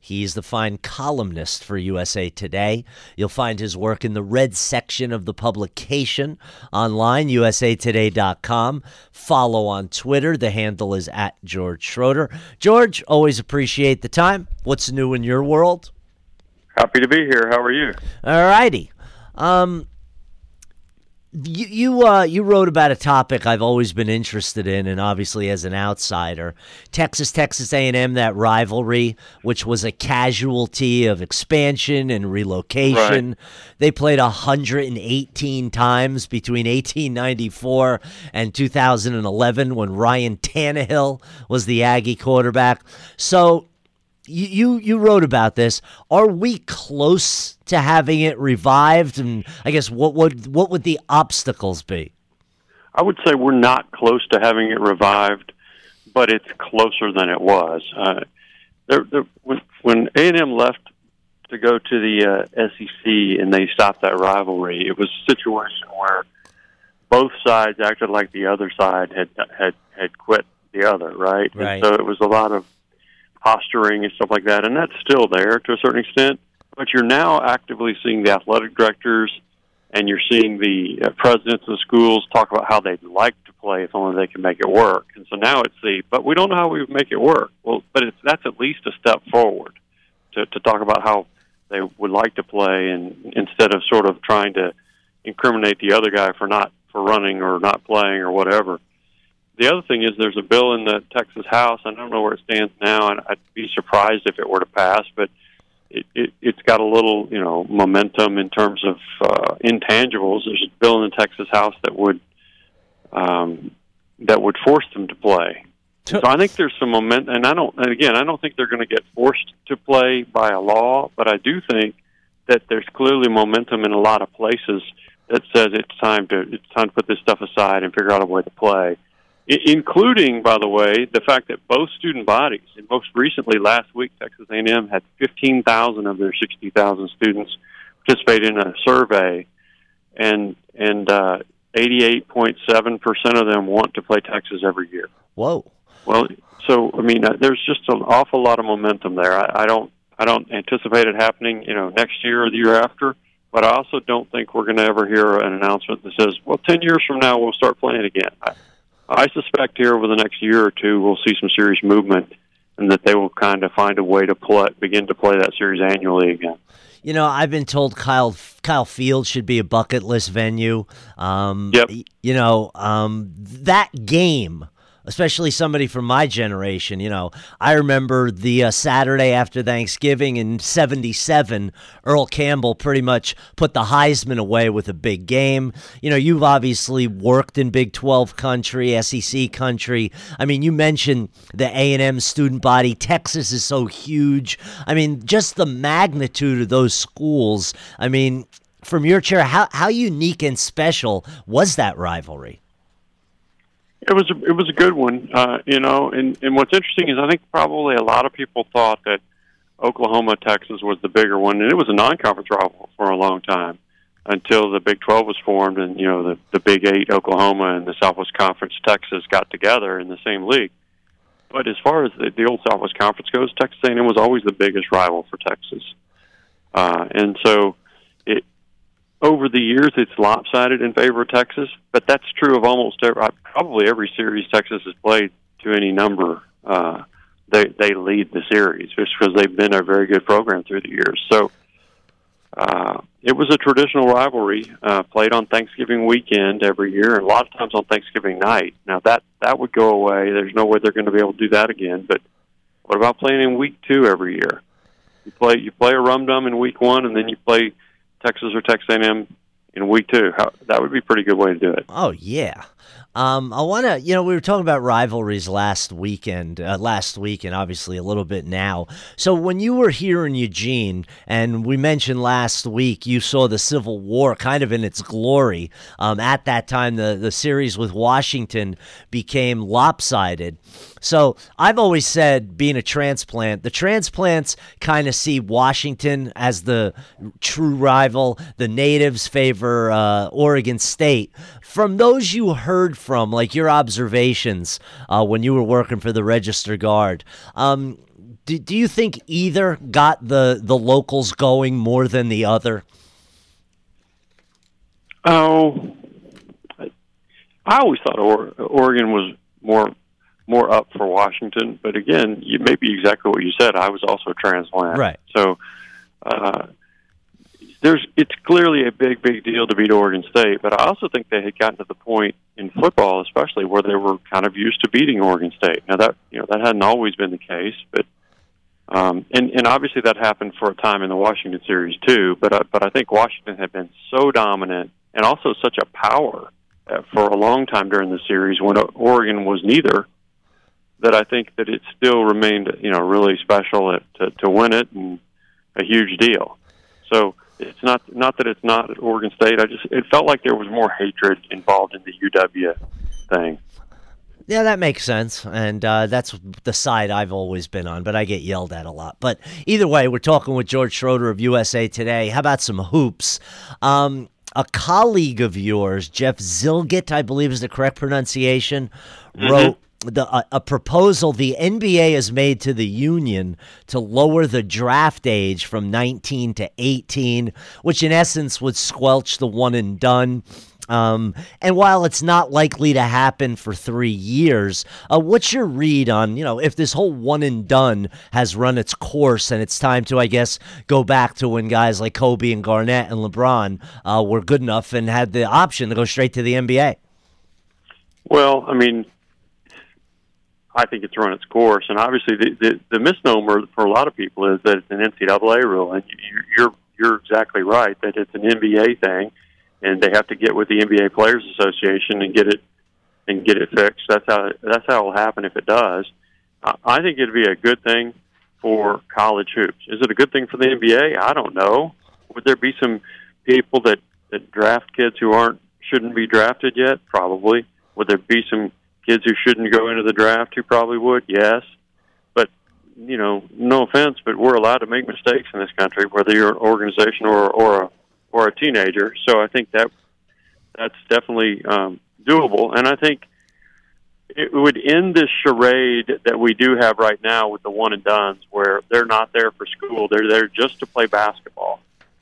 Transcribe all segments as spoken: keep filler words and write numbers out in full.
He's the fine columnist for U S A Today. You'll find his work in the red section of the publication online, U S A today dot com. Follow on Twitter. The handle is at George Schroeder. George, always appreciate the time. What's new in your world? Happy to be here. How are you? All righty. Um, you you, uh, you wrote about a topic I've always been interested in, and obviously as an outsider, Texas, Texas A and M, that rivalry, which was a casualty of expansion and relocation. Right. They played one hundred eighteen times between eighteen ninety-four and two thousand eleven when Ryan Tannehill was the Aggie quarterback. So You, you you wrote about this. Are we close to having it revived? And I guess what would what would the obstacles be? I would say we're not close to having it revived, but it's closer than it was. Uh, there, there, when, when A and M left to go to the uh, S E C and they stopped that rivalry, it was a situation where both sides acted like the other side had had had quit the other, right? Right. And so it was a lot of posturing and stuff like that, and that's still there to a certain extent, but you're now actively seeing the athletic directors and you're seeing the uh, presidents of the schools talk about how they'd like to play if only they can make it work. And so now it's the, but we don't know how we would make it work. Well, but it's, that's at least a step forward to, to talk about how they would like to play, and instead of sort of trying to incriminate the other guy for not, for running or not playing or whatever. The other thing is there's a bill in the Texas House. I don't know where it stands now, and I'd be surprised if it were to pass, but it, it, it's got a little, you know, momentum in terms of uh, intangibles. There's a bill in the Texas House that would um, that would force them to play. So I think there's some momentum, and I don't. And again, I don't think they're going to get forced to play by a law, but I do think that there's clearly momentum in a lot of places that says it's time to it's time to put this stuff aside and figure out a way to play. Including, by the way, the fact that both student bodies, and most recently last week, Texas A and M had fifteen thousand of their sixty thousand students participate in a survey, and and uh, eighty-eight point seven percent of them want to play Texas every year. Whoa! Well, so I mean, uh, there's just an awful lot of momentum there. I, I don't I don't anticipate it happening, you know, next year or the year after. But I also don't think we're going to ever hear an announcement that says, "Well, ten years from now we'll start playing again." I, I suspect here over the next year or two we'll see some serious movement, and that they will kind of find a way to play, begin to play that series annually again. You know, I've been told Kyle Kyle Field should be a bucket list venue. Um, yep. You know, um, that game, especially somebody from my generation, you know, I remember the uh, Saturday after Thanksgiving in seventy-seven, Earl Campbell pretty much put the Heisman away with a big game. You know, you've obviously worked in Big twelve country, S E C country. I mean, you mentioned the A and M student body. Texas is so huge. I mean, just the magnitude of those schools. I mean, from your chair, how, how unique and special was that rivalry? It was a, it was a good one, uh, you know, and, and what's interesting is I think probably a lot of people thought that Oklahoma, Texas was the bigger one, and it was a non-conference rival for a long time until the Big twelve was formed, and, you know, the, the Big Eight, Oklahoma, and the Southwest Conference, Texas, got together in the same league. But as far as the, the old Southwest Conference goes, Texas A and M was always the biggest rival for Texas. Uh, and so it, over the years, it's lopsided in favor of Texas, but that's true of almost every, probably every series Texas has played to any number. Uh, they they lead the series just because they've been a very good program through the years. So uh, it was a traditional rivalry uh, played on Thanksgiving weekend every year, and a lot of times on Thanksgiving night. Now that that would go away. There's no way they're going to be able to do that again. But what about playing in week two every year? You play you play a rum dum in week one, and then you play Texas or Texas A and M in week two. How, that would be a pretty good way to do it. Oh, yeah. Um, I want to, you know, we were talking about rivalries last weekend, uh, last week, and obviously a little bit now. So when you were here in Eugene, and we mentioned last week, you saw the Civil War kind of in its glory. Um, at that time, the, the series with Washington became lopsided. So I've always said, being a transplant, the transplants kind of see Washington as the true rival. The natives favor uh, Oregon State. From those you heard from, like your observations uh, when you were working for the Register Guard, um, Do, do you think either got the, the locals going more than the other? Oh, I always thought or- Oregon was more more up for Washington, but again, you may be exactly what you said. I was also a transplant, right? So uh, there's it's clearly a big, big deal to beat Oregon State. But I also think they had gotten to the point in football, especially, where they were kind of used to beating Oregon State. Now that you know that hadn't always been the case, but um, and and obviously that happened for a time in the Washington series too. But uh, but I think Washington had been so dominant and also such a power uh, for a long time during the series when Oregon was neither, that I think that it still remained, you know, really special at, to, to win it and a huge deal. So it's not not that it's not at Oregon State. I just it felt like there was more hatred involved in the U W thing. Yeah, that makes sense, and uh, that's the side I've always been on, but I get yelled at a lot. But either way, we're talking with George Schroeder of U S A Today. How about some hoops? Um, a colleague of yours, Jeff Zillgitt, I believe is the correct pronunciation, mm-hmm. wrote the uh, a proposal the N B A has made to the union to lower the draft age from nineteen to eighteen, which in essence would squelch the one and done. Um, and while it's not likely to happen for three years, uh, what's your read on, you know, if this whole one and done has run its course and it's time to, I guess, go back to when guys like Kobe and Garnett and LeBron uh, were good enough and had the option to go straight to the N B A? Well, I mean, I think it's run its course, and obviously the, the, the misnomer for a lot of people is that it's an N C double A rule, and you, you're you're exactly right that it's an N B A thing. And they have to get with the N B A Players Association and get it and get it fixed. That's how that's how it will happen if it does. I think it'd be a good thing for college hoops. Is it a good thing for the N B A? I don't know. Would there be some people that, that draft kids who aren't shouldn't be drafted yet? Probably. Would there be some kids who shouldn't go into the draft who probably would? Yes. But you know, no offense, but we're allowed to make mistakes in this country, whether you're an organization or or a or a teenager. So I think that that's definitely um, doable. And I think it would end this charade that we do have right now with the one and dones, where they're not there for school. They're there just to play basketball.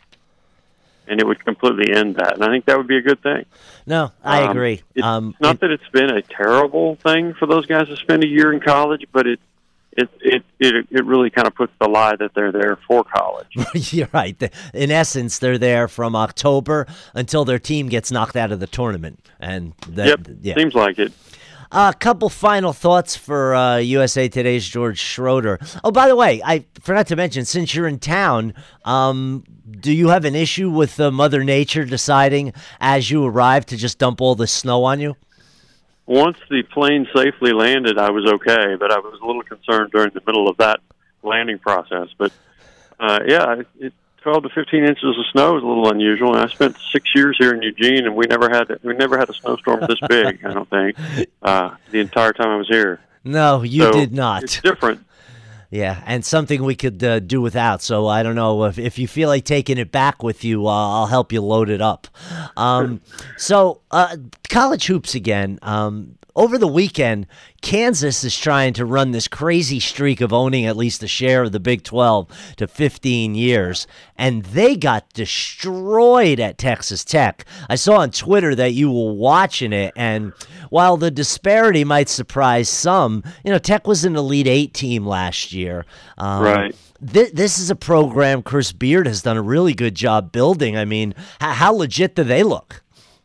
And it would completely end that. And I think that would be a good thing. No, I um, agree. It's um, not it, that it's been a terrible thing for those guys to spend a year in college, but it It, it it it really kind of puts the lie that they're there for college. You're right. In essence, they're there from October until their team gets knocked out of the tournament. And that, yep, yeah. Seems like it. A uh, couple final thoughts for uh, U S A Today's George Schroeder. Oh, by the way, I forgot to mention, since you're in town, um, do you have an issue with uh, Mother Nature deciding as you arrive to just dump all the snow on you? Once the plane safely landed, I was okay, but I was a little concerned during the middle of that landing process. But, uh, yeah, it, twelve to fifteen inches of snow is a little unusual. And I spent six years here in Eugene, and we never had we never had a snowstorm this big, I don't think, uh, the entire time I was here. No, you so did not. It's different. Yeah, and something we could uh, do without. So I don't know if if you feel like taking it back with you, uh, I'll help you load it up. Um, so uh, college hoops again. Um, over the weekend, Kansas is trying to run this crazy streak of owning at least a share of the Big twelve to fifteen years, and they got destroyed at Texas Tech. I saw on Twitter that you were watching it, and while the disparity might surprise some, you know, Tech was an Elite Eight team last year. Um, right. Th- this is a program Chris Beard has done a really good job building. I mean, h- how legit do they look?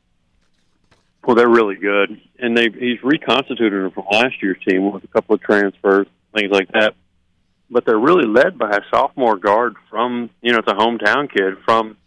Well, they're really good, and they he's reconstituted them from last year's team with a couple of transfers, things like that. But they're really led by a sophomore guard from, you know, it's a hometown kid from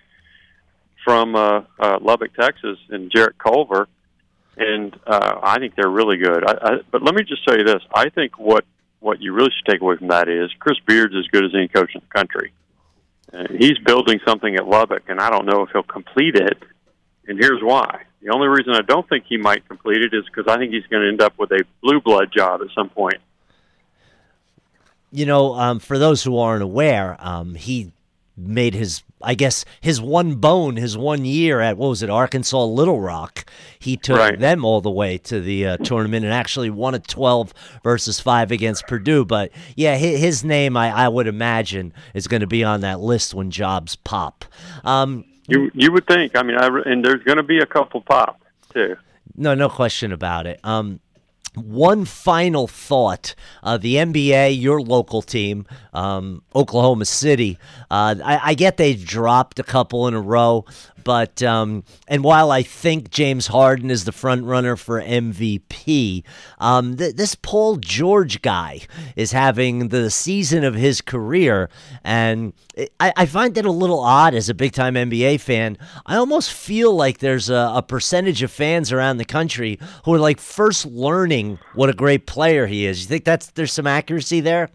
from uh, uh, Lubbock, Texas, and Jarrett Culver, and uh, I think they're really good. I, I, but let me just tell you this: I think what what you really should take away from that is Chris Beard's as good as any coach in the country. Uh, he's building something at Lubbock, and I don't know if he'll complete it. And here's why. The only reason I don't think he might complete it is because I think he's going to end up with a blue blood job at some point. You know, um, for those who aren't aware, um, he made his I guess his one bone, his one year at, what was it, Arkansas Little Rock, he took right. them all the way to the uh, tournament and actually won a twelve versus five against Purdue. But yeah, his, his name, I, I would imagine, is going to be on that list when jobs pop. Um, you you would think. I mean, I, and there's going to be a couple pop too. No, no question about it. Um, One final thought. Uh, the N B A, your local team, um, Oklahoma City, uh, I, I get they dropped a couple in a row, but um, and while I think James Harden is the front runner for M V P, um, th- this Paul George guy is having the season of his career, and I, I find it a little odd as a big-time N B A fan. I almost feel like there's a, a percentage of fans around the country who are like first learning what a great player he is. You think that's there's some accuracy there?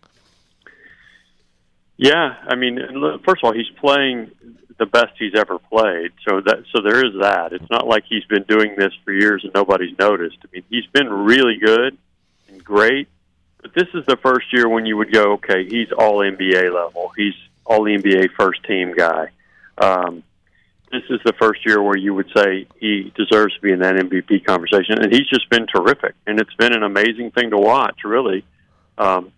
Yeah, I mean, first of all, he's playing the best he's ever played, so that so there is that. It's not like he's been doing this for years and nobody's noticed. I mean, he's been really good and great, but this is the first year when you would go, okay, he's all N B A level. He's all N B A first team guy. Um, this is the first year where you would say he deserves to be in that M V P conversation, and he's just been terrific, and it's been an amazing thing to watch, really. Um,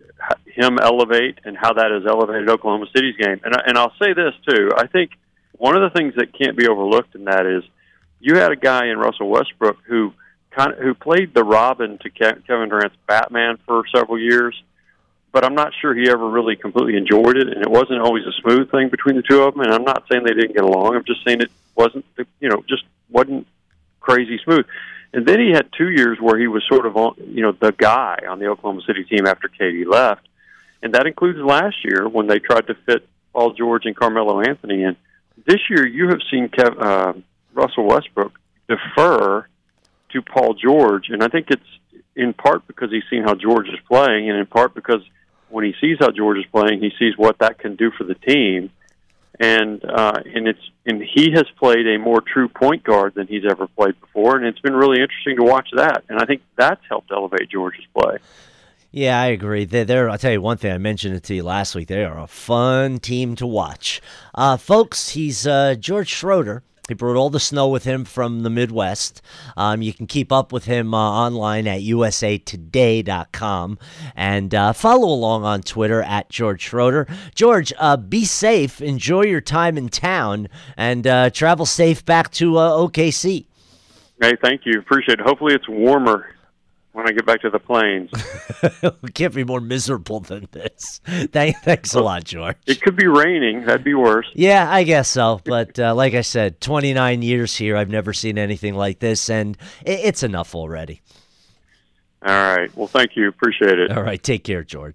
him elevate and how that has elevated Oklahoma City's game. And, I, and I'll say this, too. I think one of the things that can't be overlooked in that is you had a guy in Russell Westbrook who kind of, who played the Robin to Ke- Kevin Durant's Batman for several years, but I'm not sure he ever really completely enjoyed it, and it wasn't always a smooth thing between the two of them. And I'm not saying they didn't get along. I'm just saying it wasn't, you know, just wasn't crazy smooth. And then he had two years where he was sort of, on, you know, the guy on the Oklahoma City team after Katie left. And that includes last year when they tried to fit Paul George and Carmelo Anthony in. This year, you have seen Kev, uh, Russell Westbrook defer to Paul George. And I think it's in part because he's seen how George is playing, and in part because when he sees how George is playing, he sees what that can do for the team. And uh, and it's and he has played a more true point guard than he's ever played before, and it's been really interesting to watch that. And I think that's helped elevate George's play. Yeah, I agree. They're, they're, I'll tell you one thing. I mentioned it to you last week. They are a fun team to watch. Uh, folks, he's uh, George Schroeder. He brought all the snow with him from the Midwest. Um, you can keep up with him uh, online at U S A Today dot com and uh, follow along on Twitter at George Schroeder. George, uh, be safe. Enjoy your time in town and uh, travel safe back to uh, O K C. Hey, thank you. Appreciate it. Hopefully it's warmer when I get back to the plains. It can't be more miserable than this. Thank, thanks a lot, George. It could be raining. That'd be worse. Yeah, I guess so. But uh, like I said, twenty-nine years here, I've never seen anything like this, and it, it's enough already. All right. Well, thank you. Appreciate it. All right. Take care, George.